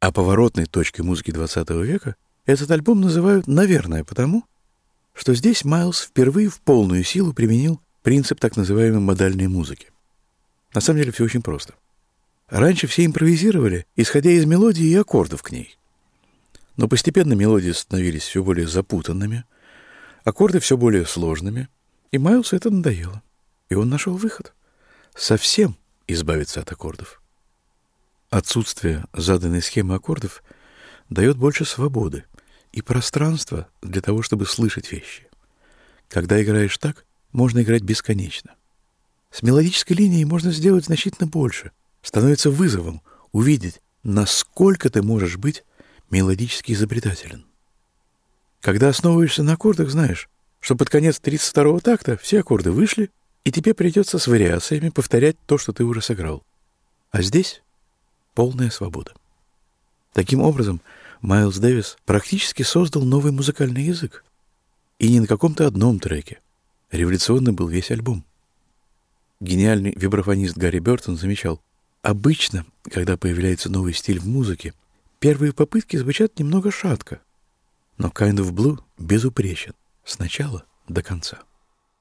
А поворотной точкой музыки XX века этот альбом называют, наверное, потому, что здесь Майлз впервые в полную силу применил принцип так называемой модальной музыки. На самом деле все очень просто. Раньше все импровизировали, исходя из мелодии и аккордов к ней. Но постепенно мелодии становились все более запутанными, аккорды все более сложными, и Майлзу это надоело. И он нашел выход — совсем избавиться от аккордов. Отсутствие заданной схемы аккордов дает больше свободы и пространства для того, чтобы слышать вещи. Когда играешь так, можно играть бесконечно. С мелодической линией можно сделать значительно больше. Становится вызовом увидеть, насколько ты можешь быть мелодически изобретателен. Когда основываешься на аккордах, знаешь, что под конец 32-го такта все аккорды вышли, и тебе придется с вариациями повторять то, что ты уже сыграл. А здесь полная свобода. Таким образом, Майлз Дэвис практически создал новый музыкальный язык. И не на каком-то одном треке. Революционный был весь альбом. Гениальный вибрафонист Гарри Бёртон замечал, обычно, когда появляется новый стиль в музыке, первые попытки звучат немного шатко, но Kind of Blue безупречен с начала до конца.